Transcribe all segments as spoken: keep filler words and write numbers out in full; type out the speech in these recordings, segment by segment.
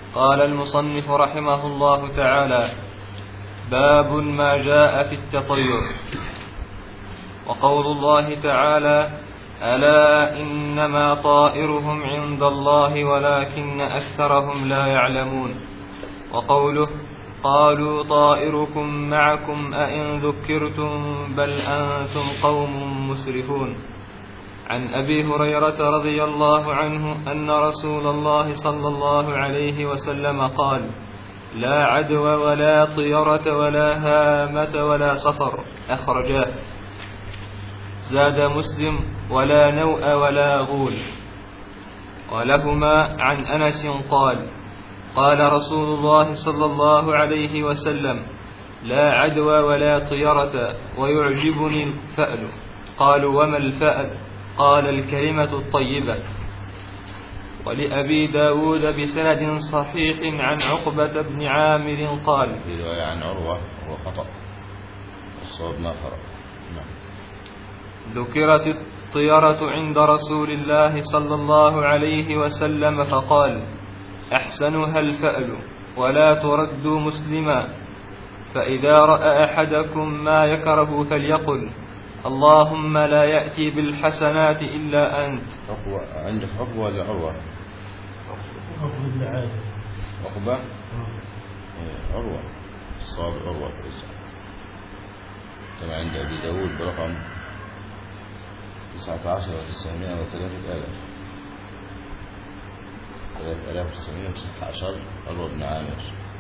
قال المصنف رحمه الله تعالى: باب ما جاء في التطير. وقول الله تعالى: ألا إنما طائرهم عند الله ولكن أكثرهم لا يعلمون. وقوله: قالوا طائركم معكم أئن ذكرتم بل أنتم قوم مسرفون. عن أبي هريرة رضي الله عنه أن رسول الله صلى الله عليه وسلم قال: لا عدوى ولا طيرة ولا هامة ولا صفر. أخرجاه. زاد مسلم: ولا نوء ولا غول. ولهما عن أنس قال: قال رسول الله صلى الله عليه وسلم: لا عدوى ولا طيرة ويعجبني الفأل. قالوا: وما الفأل؟ قال: الكلمة الطيبة. ولأبي داود بسند صحيح عن عقبة بن عامر قال: في رواية عن عروة هو خطأ، الصواب ما فرق. ذكرت الطيرة عند رسول الله صلى الله عليه وسلم فقال: أحسنها الفأل ولا ترد مسلما، فإذا رأى أحدكم ما يكره فليقل: اللهم لا يأتي بالحسنات إلا أنت. عقبة عندك عقبة ولا عروة؟ عقبة عروة، الصواب عروة. كما عند أبي داود برقم تسعة عشر وتسعمائة وثلاثة آلاف ثلاثة آلاف وتسعمائة وتسعة عشر. عروة بن عامر.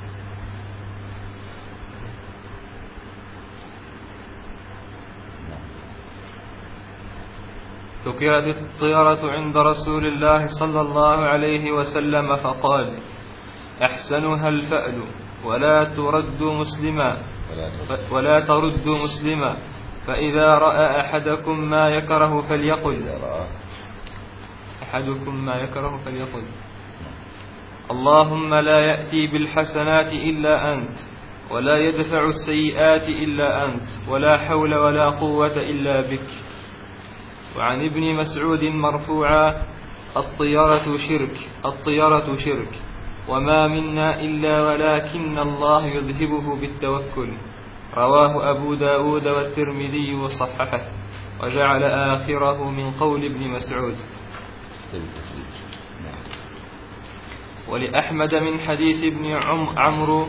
ذكرت الطيرة عند رسول الله صلى الله عليه وسلم فقال: أحسنها الفأل ولا ترد مسلما ولا ترد مسلما، فإذا رأى أحدكم ما يكره فليقل أحدكم ما يكره فليقل اللهم لا يأتي بالحسنات إلا أنت، ولا يدفع السيئات إلا أنت، ولا حول ولا قوة إلا بك. وعن ابن مسعود مرفوعا: الطيرة شرك الطيرة شرك وما منا إلا ولكن الله يذهبه بالتوكل. رواه أبو داود والترمذي وصححه، وجعل آخره من قول ابن مسعود. ولأحمد من حديث ابن عمرو: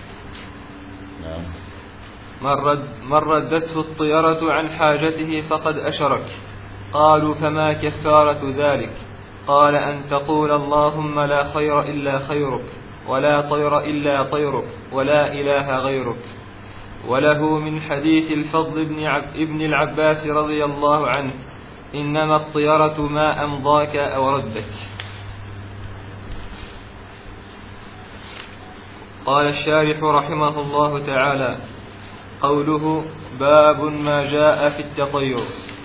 من ردته الطيرة عن حاجته فقد أشرك. قالوا: فما كفارة ذلك؟ قال: أن تقول اللهم لا خير إلا خيرك، ولا طير إلا طيرك، ولا إله غيرك. وله من حديث الفضل بن, عب ابن العباس رضي الله عنه: إنما الطيرة ما أمضاك أو ردك. قال الشارح رحمه الله تعالى: قوله باب ما جاء في التطير،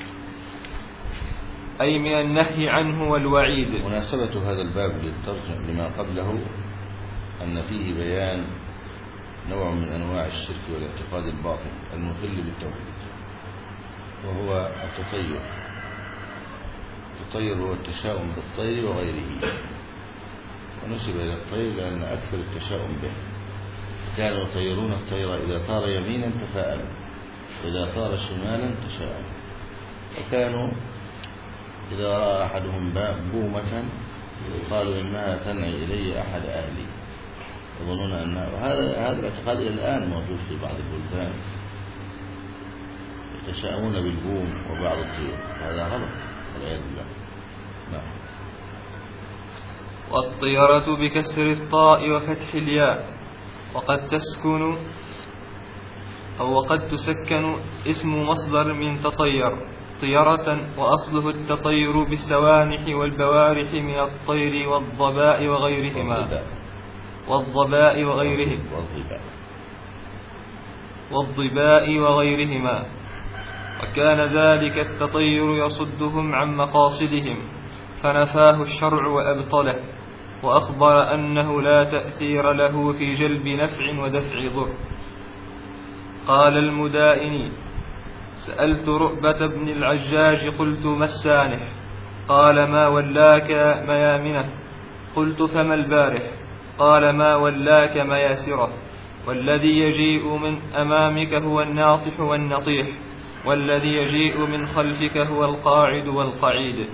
أي من النهي عنه والوعيد. مناسبة هذا الباب للترجمة لما قبله أن فيه بيان نوع من أنواع الشرك والاعتقاد الباطل المخل بالتوحيد، وهو التطير. التطير هو التشاؤم بالطير وغيره، ونسب إلى الطير لأن أكثر التشاؤم به. كانوا يطيرون الطير إذا طار يمينا تفاءلوا، وإذا طار شمالا تشاءموا. وكانوا إذا رأى أحدهم بومة قالوا إنها تنعي إلي أحد أهلي، يظنون أنها. هذا هذا الاعتقاد إلى الآن موجود في بعض البلدان، يتشاءمون بالبوم وبعض الطيور، هذا غلط والعياذ بالله. نعم. والطيرة بكسر الطاء وفتح الياء، وقد تسكن أو وقد تسكن اسم مصدر من تطير طيرة، وأصله التطير بالسوانح والبوارح من الطير والضباء وغيرهما والضباء وغيرهم والضباء وغيرهما وكان ذلك التطير يصدهم عن مقاصدهم، فنفاه الشرع وأبطله، وأخبر أنه لا تأثير له في جلب نفع ودفع ضر. قال المدائني: سألت رؤبة بن العجاج قلت: ما السانح؟ قال: ما ولاك ميامنه. قلت: فما البارح؟ قال ما ولاك مياسرة، والذي يجيء من أمامك هو الناطح والنطيح، والذي يجيء من خلفك هو القاعد والقعيد.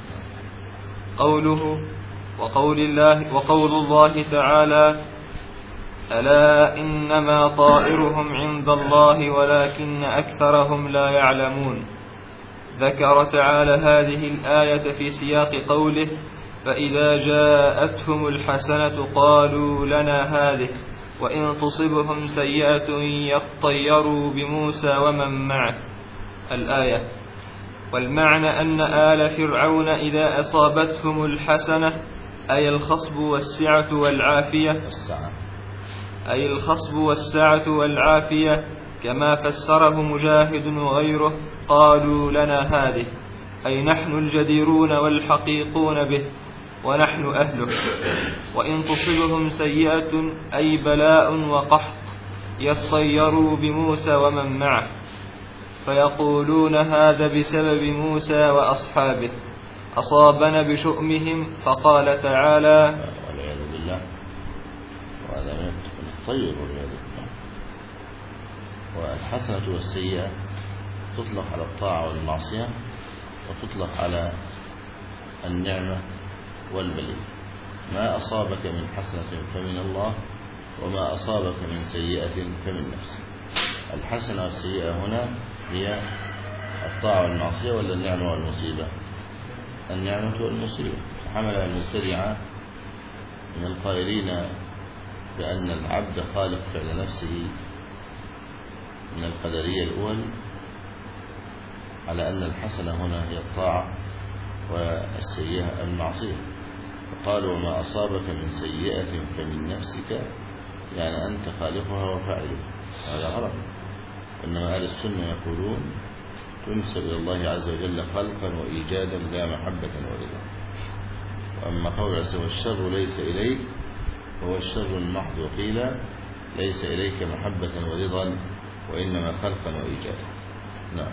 قوله وقول الله, وقول الله تعالى ألا إنما طائرهم عند الله ولكن أكثرهم لا يعلمون. ذكر تعالى هذه الآية في سياق قوله فإذا جاءتهم الحسنة قالوا لنا هذه وإن تصبهم سيئة يطيروا بموسى ومن معه الآية. والمعنى أن آل فرعون إذا أصابتهم الحسنة أي الخصب والسعة والعافية أي الخصب والسعة والعافية كما فسره مجاهد وغيره قالوا لنا هذه أي نحن الجديرون والحقيقون به ونحن أهله. وإن تصبهم سيئة أي بلاء وقحط يطيروا بموسى ومن معه فيقولون هذا بسبب موسى وأصحابه أصابنا بشؤمهم. فقال تعالى والعياذ بالله وهذا من الطير والعياذ بالله. والحسنة والسيئة تطلق على الطاعة والمعصية وتطلق على النعمة والبلية. ما أصابك من حسنة فمن الله وما أصابك من سيئة فمن نفسك. الحسنة والسيئة هنا هي الطاعة والمعصية ولا النعمة والمصيبة؟ النعمة والمصيبة. حملها المبتدعة من القائلين بأن العبد خالق فعل نفسه من القدرية الأول على أن الحسنة هنا هي الطاعة والسيئة المعصية. فقالوا وما أصابك من سيئة فمن نفسك يعني أنت خالقها وفاعلها. هذا غلط. إنما أهل السنة يقولون تنسب إلى الله عز وجل خلقا وإيجادا لا محبة ورضا. وأما قول عز والشر ليس إليك هو الشر المحض، وقيل ليس إليك محبة ورضا وإنما خلقا وإيجادا. نعم.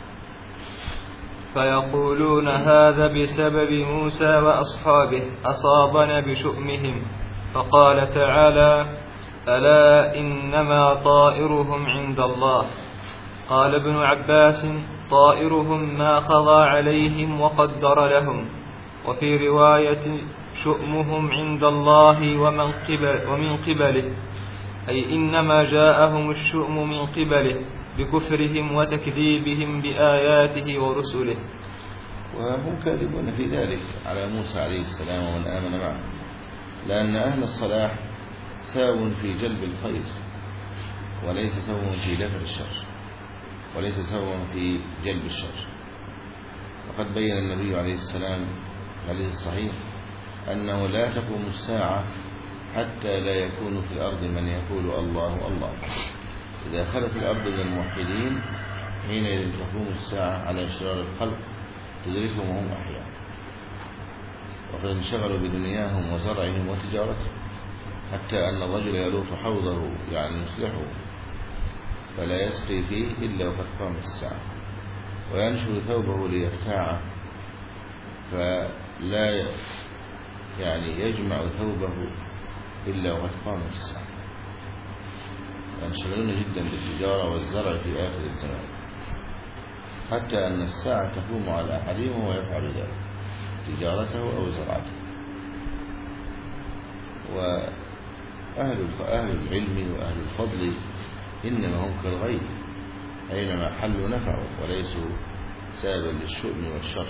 فيقولون هذا بسبب موسى وأصحابه أصابنا بشؤمهم. فقال تعالى ألا إنما طائرهم عند الله. قال ابن عباس طائرهم ما خضى عليهم وقدر لهم. وفي رواية شؤمهم عند الله ومن, قبل ومن قبله أي إنما جاءهم الشؤم من قبله بكفرهم وتكذيبهم بآياته ورسله. وهم كاذبون في ذلك على موسى عليه السلام ومن آمن معه، لأن أهل الصلاح ساو في جلب الخير وليس ساو في دفع الشر وليس ساو في جلب الشر. وقد بين النبي عليه السلام في الحديث الصحيح أنه لا تقوم الساعة حتى لا يكون في الأرض من يقول الله الله. إذا خلت الأرض من الموحدين حينئذ تقوم الساعة على شرار الخلق تدركهم وهم أحياء، وقد انشغلوا بدنياهم وزرعهم وتجارتهم، حتى أن الرجل يلوط حوضه يعني يصلحه فلا يسقي فيه إلا وقد قامت الساعة، وينشر ثوبه ليرتاعه فلا يعني يجمع ثوبه إلا وقد قامت الساعة. ينشغلون جدا بالتجارة والزرع في آخر الزمان، حتى أن الساعة تقوم على أحدهم وهو يفعل ذلك تجارته أو زرعته. وأهل أهل العلم وأهل الفضل إنما هم كالغيث أينما حلوا نفعوا وليسوا سببا للشؤم والشر.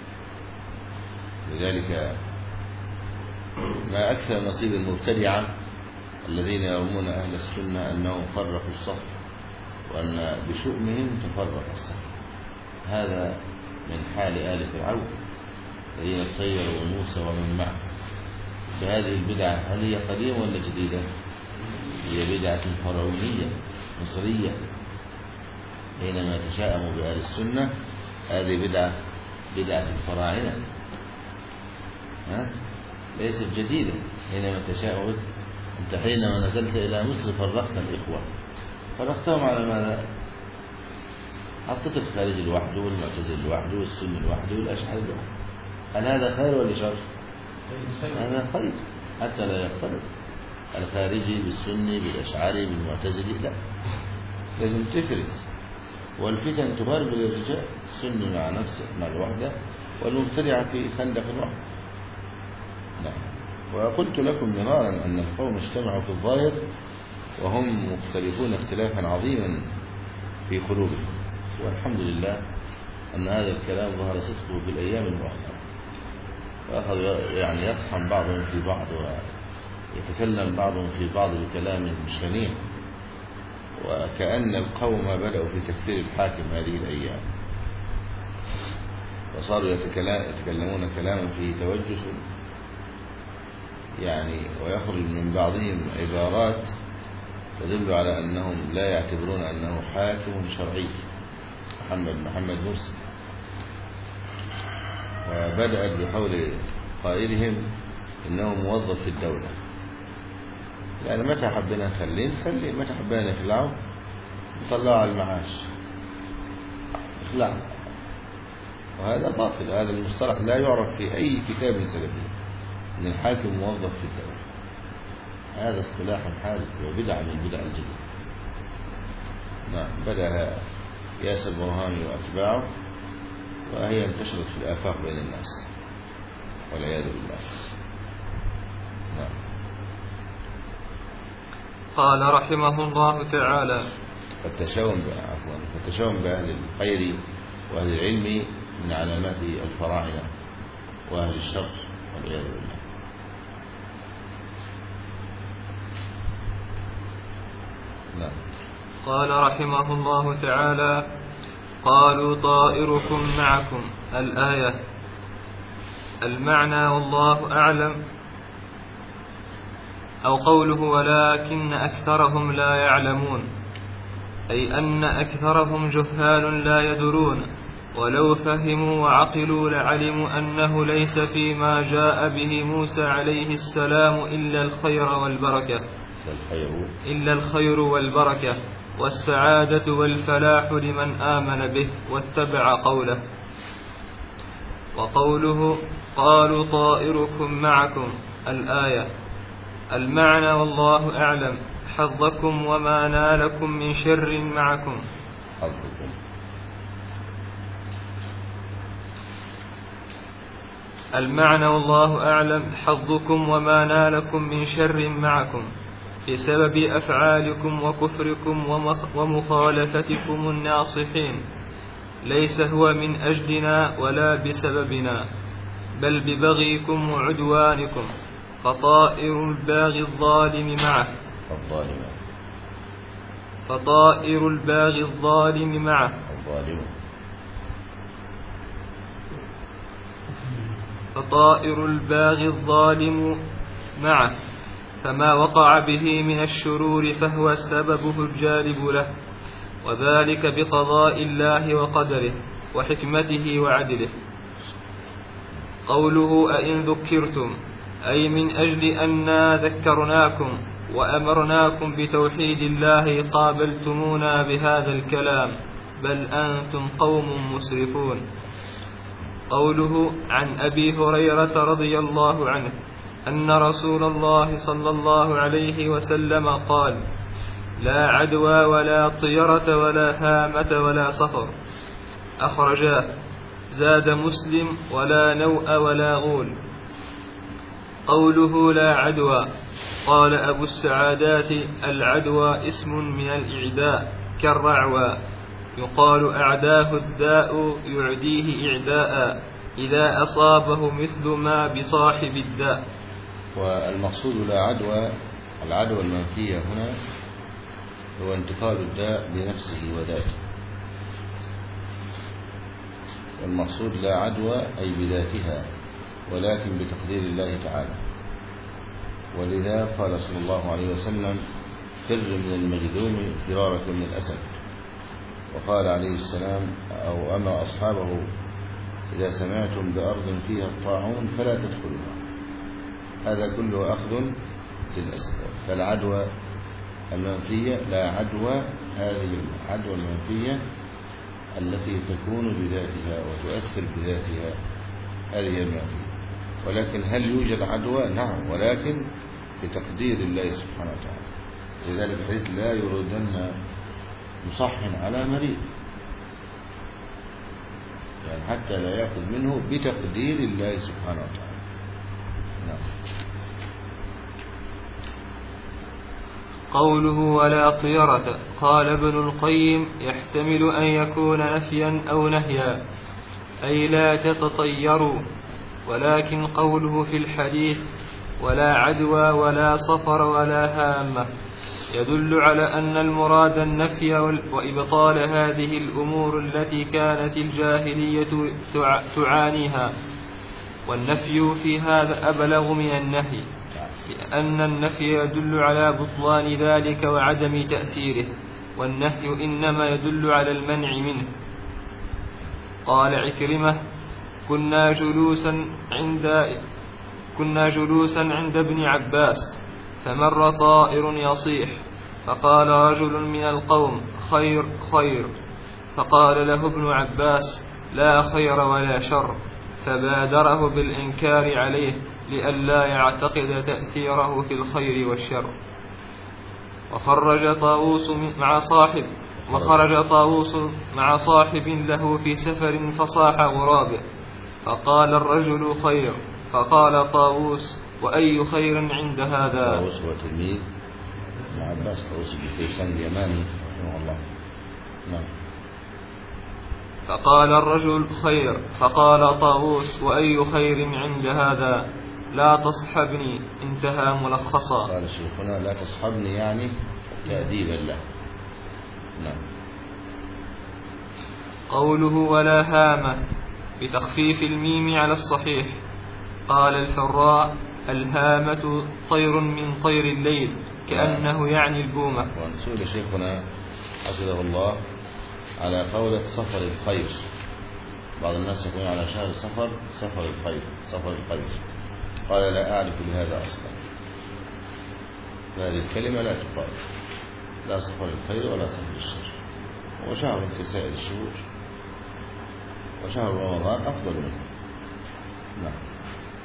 لذلك ما أكثر نصيب المبتدعة الذين يرمون أهل السنة أنهم فرقوا الصف وأن بشؤمهم تفرق الصف. هذا من حال آل فرعون الذين طيروا موسى ومن معه. فهذه البدعة هل هي قديمة ولا جديدة؟ هي بدعة فرعونية مصرية. حينما تشاءموا بأهل السنة هذه بدعة بدعة الفراعنة، ها؟ ليست جديدة. حينما تشاءموا أنت حينما نزلت إلى مصر فرقت الإخوة، فرقتهم على ماذا؟ حطيت الخارج لوحده والمعتزل لوحده والسني لوحده والأشعري لوحده. هل هذا خير ولا شر؟ هذا خير حتى لا يختلف. الخارجي بالسني بالأشعري بالمعتزلي، لا، لازم تفرز. والفتن تغربل الرجال، السني مع نفسه مع الوحدة، والمبتدعة في خندق الوحدة. نعم. وقلت لكم مرارا أن القوم اجتمعوا في الظاهر وهم مختلفون اختلافا عظيما في قلوبهم، والحمد لله أن هذا الكلام ظهر صدقه في الأيام المؤخرة، وأخذ يعني يطحن بعضهم في بعض ويتكلم بعضهم في بعض بكلام شنيع، وكأن القوم بدأوا في تكفير الحاكم هذه الأيام، وصاروا يتكلمون كلاما فيه توجس يعني، ويخرج من بعضهم عبارات تدل على أنهم لا يعتبرون أنه حاكم شرعي محمد محمد مرسي. وبدأت بقول قائلهم إنه موظف في الدولة، يعني متى حبنا نخليه نخليه، متى حبنا نخلعه نطلعه على المعاش نخلعه. وهذا باطل، هذا المصطلح لا يعرف في أي كتاب سلفي أن الحاكم موظف في الدولة، هذا اصطلاح حادث وبدعة من بدع الجديد. نعم. بدأ ياسر برهامي وأتباعه، وهي انتشرت في الآفاق بين الناس والعياذ بالله. نعم. قال رحمه الله تعالى: فالتشاؤم عفوا فالتشاؤم بأهل الخير وأهل العلم من علامات الفراعنة وأهل الشر والعياذ بالله. نعم. قال رحمه الله تعالى: قالوا طائركم معكم. الآية. المعنى والله أعلم، أو قوله ولكن أكثرهم لا يعلمون، أي أن أكثرهم جهال لا يدرون، ولو فهموا وعقلوا لعلموا أنه ليس فيما جاء به موسى عليه السلام إلا الخير والبركة إلا الخير والبركة والسعادة والفلاح لمن آمن به واتبع قوله. وقوله قالوا طائركم معكم. الآية. المعنى والله أعلم حظكم وما نالكم من شر معكم. حظكم. المعنى والله أعلم حظكم وما نالكم من شر معكم بسبب أفعالكم وكفركم ومخالفتكم الناصحين، ليس هو من أجلنا ولا بسببنا، بل ببغيكم وعدوانكم، فطائر الباغي الظالم معه الظالم فطائر الباغي الظالم معه الظالم فطائر الباغي الظالم معه، فما وقع به من الشرور فهو سببه الجالب له، وذلك بقضاء الله وقدره وحكمته وعدله. قوله أئن ذكرتم، أي من أجل أننا ذكرناكم وأمرناكم بتوحيد الله قابلتمونا بهذا الكلام، بل أنتم قوم مسرفون. قوله عن أبي هريرة رضي الله عنه أن رسول الله صلى الله عليه وسلم قال: لا عدوى ولا طيرة ولا هامة ولا صفر. أخرجاه. زاد مسلم: ولا نوء ولا غول. قوله لا عدوى، قال أبو السعادات: العدوى اسم من الإعداء كالرعوى، يقال أعداه الداء يعديه إعداء إذا أصابه مثل ما بصاحب الداء. والمقصود لا عدوى، العدوى المنفية هنا هو انتقال الداء بنفسه وذاته، والمقصود لا عدوى أي بذاتها، ولكن بتقدير الله تعالى. ولذا قال صلى الله عليه وسلم: فر من المجذوم فرارك من الأسد. وقال عليه السلام أو أمر أصحابه: إذا سمعتم بأرض فيها الطاعون فلا تدخلوها. هذا كله أخذ في الأسباب. فالعدوى المنفية لا عدوى، هذه العدوى المنفية التي تكون بذاتها وتؤثر بذاتها، هذه المنفية. ولكن هل يوجد عدوى؟ نعم، ولكن بتقدير الله سبحانه وتعالى. لذلك الحديث لا يردن مصح على مريض، يعني حتى لا يأخذ منه بتقدير الله سبحانه وتعالى. نعم. قوله ولا طيرة، قال ابن القيم يحتمل أن يكون نفيا أو نهيا، أي لا تتطيروا، ولكن قوله في الحديث ولا عدوى ولا صفر ولا هامة يدل على أن المراد النفي وإبطال هذه الأمور التي كانت الجاهلية تعانيها، والنفي في هذا أبلغ من النهي، لأن النفي يدل على بطلان ذلك وعدم تأثيره، والنهي إنما يدل على المنع منه. قال عكرمة كنا جلوسا عند كنا جلوسا عند ابن عباس فمر طائر يصيح، فقال رجل من القوم خير خير، فقال له ابن عباس لا خير ولا شر، فبادره بالإنكار عليه لئلا يعتقد تأثيره في الخير والشر. وخرج طاووس مع صاحب وخرج طاووس مع صاحب له في سفر فصاح غرابه، فقال الرجل خير، فقال طاووس وأي خير عند هذا؟ طاووس هو تلميذ ابن عباس، طاووس بن كيسان اليماني رحمه الله. نعم. فقال الرجل خير، فقال طاووس وأي خير عند هذا؟ لا تصحبني، انتهى ملخصا. قال شيخنا لا تصحبني يعني تأديبا له. نعم. قوله ولا هامة بتخفيف الميم على الصحيح، قال الفراء الهامة طير من طير الليل، كأنه يعني البومة. ونسول شيخنا حفظه الله على قولة سفر الخير، بعض الناس يقول على شهر سفر سفر الخير سفر الخير، قال لا أعرف لهذا أصلا، هذه الكلمة لا تقال، لا سفر الخير ولا سفر الشر، وشهر كسائر الشهور، وشهر رمضان أفضل منه. نعم.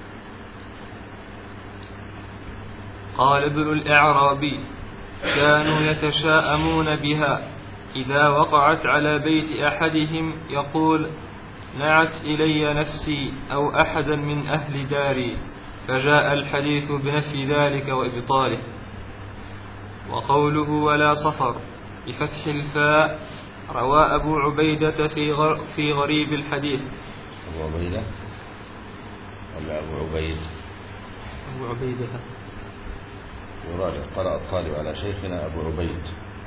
قال ابن الأعرابي كانوا يتشاءمون بها إذا وقعت على بيت أحدهم، يقول نعت إلي نفسي أو أحدا من أهل داري، فجاء الحديث بنفي ذلك وإبطاله. وقوله ولا صفر بفتح الفاء روى أبو عبيدة في, غر في غريب الحديث. أبو عبيدة ولا أبو عبيد؟ أبو عبيدة. يراد قرأ الطالب على شيخنا أبو عبيد،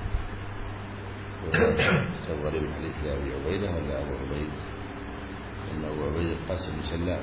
كتاب غريب الحديث لأبي عبيدة ولا أبو عبيد؟ إن أبو عبيد القاسم بن سلام.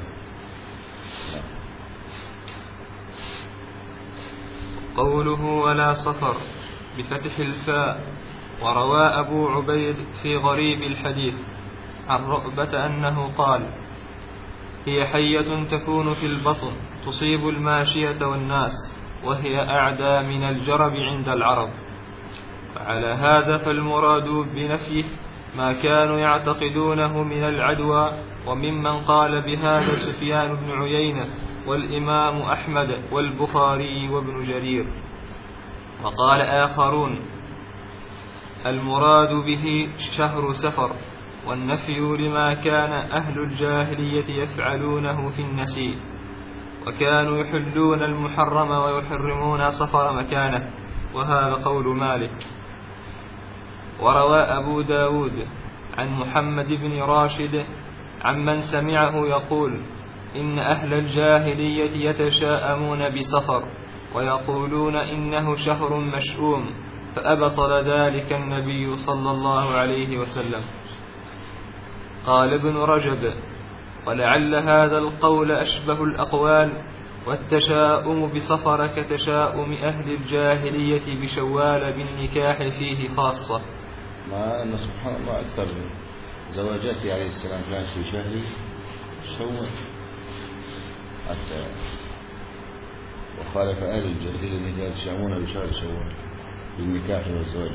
قوله ولا صفر بفتح الفاء وروى أبو عبيد في غريب الحديث عن رؤبة أنه قال هي حية تكون في البطن تصيب الماشية والناس، وهي أعدى من الجرب عند العرب. فعلى هذا فالمراد بنفيه ما كانوا يعتقدونه من العدوى، وممن قال بهذا سفيان بن عيينة والإمام أحمد والبخاري وابن جرير. وقال آخرون المراد به شهر سفر، والنفي لما كان أهل الجاهلية يفعلونه في النسيء، وكانوا يحلون المحرم ويحرمون صفر مكانه، وهذا قول مالك. وروى أبو داود عن محمد بن راشد عمن سمعه يقول إن أهل الجاهلية يتشاءمون بصفر ويقولون إنه شهر مشؤوم، فأبطل ذلك النبي صلى الله عليه وسلم. قال ابن رجب ولعل هذا القول أشبه الأقوال، والتشاؤم بصفر كتشاؤم أهل الجاهلية بشوال بالنكاح فيه خاصة. مع أن سبحان الله أكثر زواجاته عليه السلام كانت في شهر شوال، حتى وخالف أهل الجاهلية يتشاؤمون بشهر شوال بالنكاح والزواج.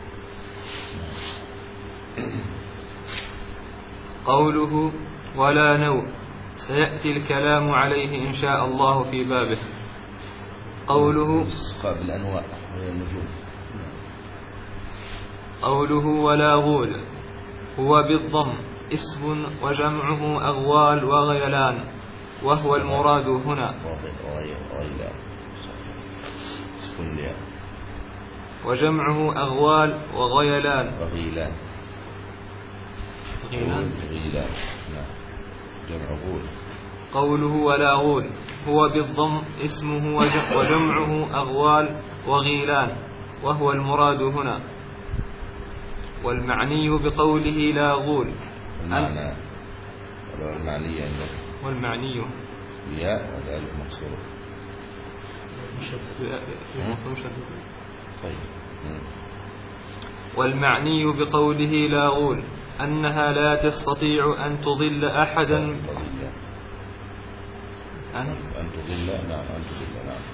قوله ولا نوء سيأتي الكلام عليه إن شاء الله في بابه. قوله الاستسقاء بالأنواع وهي النجوم. قوله ولا غول هو بالضم اسم وجمعه أغوال وغيلان وهو المراد هنا. وجمعه أغوال وغيلان وغيلان غيلان غيلان نعم جمع غول. قوله ولا غول هو بالضم اسمه وجمعه أغوال وغيلان وهو المراد هنا. والمعني بقوله لا غول المعنى المعني عندك والمعني ياء وذلك مقصور طيب. والمعني بقوله لا غول أنها لا تستطيع أن تضل أحدا أن أن تضل نعم أن تضل نعم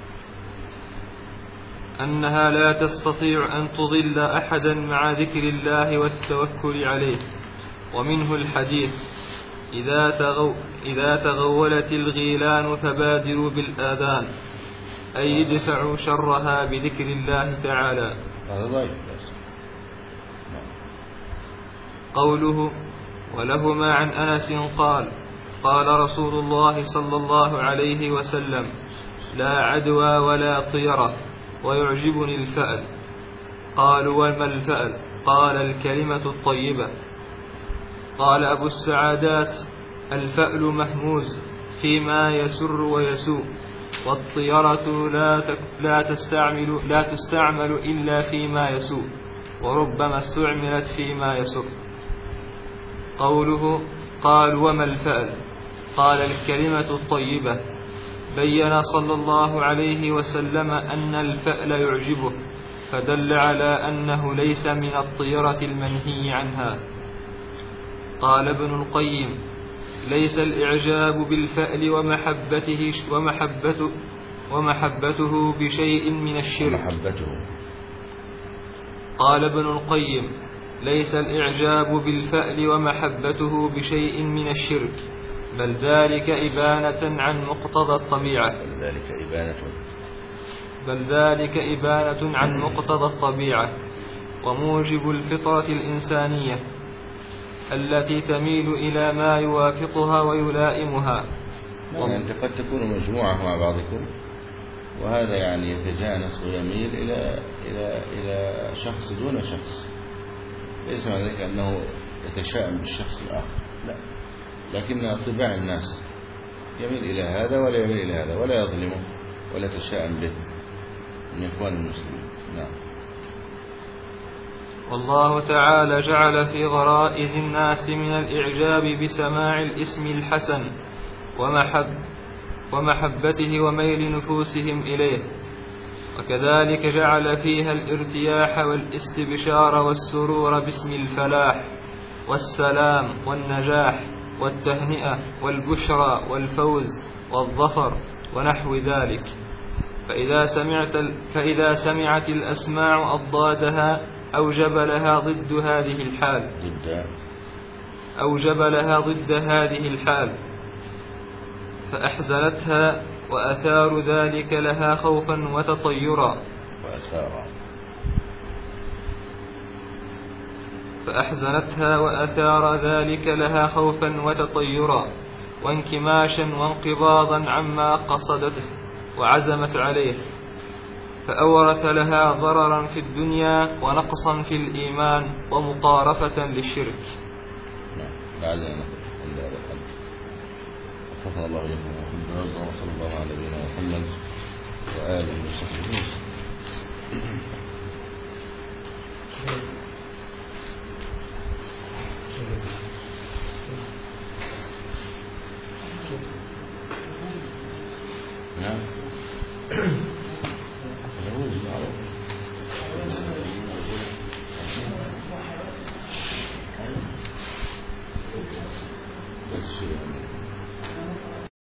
أنها لا تستطيع أن تضل أحدا مع ذكر الله والتوكل عليه. ومنه الحديث إذا, تغو إذا تغولت الغيلان فبادروا بالآذان أي يدفعوا شرها بذكر الله تعالى. هذا ضعيف. قوله ولهما عن أنس قال قال رسول الله صلى الله عليه وسلم لا عدوى ولا طيرة ويعجبني الفأل. قالوا وما الفأل؟ قال الكلمة الطيبة. قال أبو السعادات الفأل مهموز فيما يسر ويسوء والطيرة لا, لا, تستعمل لا تستعمل إلا فيما يسوء وربما استعملت فيما يسر. قوله قال وما الفأل؟ قال الكلمة الطيبة. بين صلى الله عليه وسلم أن الفأل يعجبه فدل على أنه ليس من الطيرة المنهي عنها. قال ابن القيم ليس الإعجاب بالفأل ومحبته ومحبته ومحبته بشيء من الشرك. محبته. قال ابن القيم ليس الإعجاب بالفأل ومحبته بشيء من الشرك بل ذلك إبانة عن مقتضى الطبيعة بل ذلك إبانة بل ذلك إبانة عن مقتضى الطبيعة وموجب الفطرة الإنسانية التي تميل إلى ما يوافقها ويلائمها. يعني أنت قد تكون مجموعة مع بعضكم وهذا يعني يتجانس ويميل إلى إلى إلى شخص دون شخص، ليس معنى ذلك أنه يتشائم بالشخص الآخر، لا، لكن طباع الناس يميل إلى هذا ولا يميل إلى هذا ولا يظلمه ولا يتشائم به من إخوان المسلمين. نعم. والله تعالى جعل في غرائز الناس من الإعجاب بسماع الاسم الحسن ومحب ومحبته وميل نفوسهم إليه، وكذلك جعل فيها الارتياح والاستبشار والسرور باسم الفلاح والسلام والنجاح والتهنئة والبشرى والفوز والظفر ونحو ذلك. فإذا سمعت, فإذا سمعت الأسماع أضدادها أوجب لها ضد هذه الحال أوجب لها ضد هذه الحال فأحزنتها وأثار ذلك لها خوفا وتطيرا وأثار فأحزنتها وأثار ذلك لها خوفا وتطيرا وانكماشا وانقباضا عما قصدته وعزمت عليه، فأورث لها ضررا في الدنيا ونقصا في الإيمان ومقارفة للشرك. لعلنا نقول هذا الحد. وفقنا الله إليكم وصلى الله على نبينا محمد وآله وصحبه وسلم.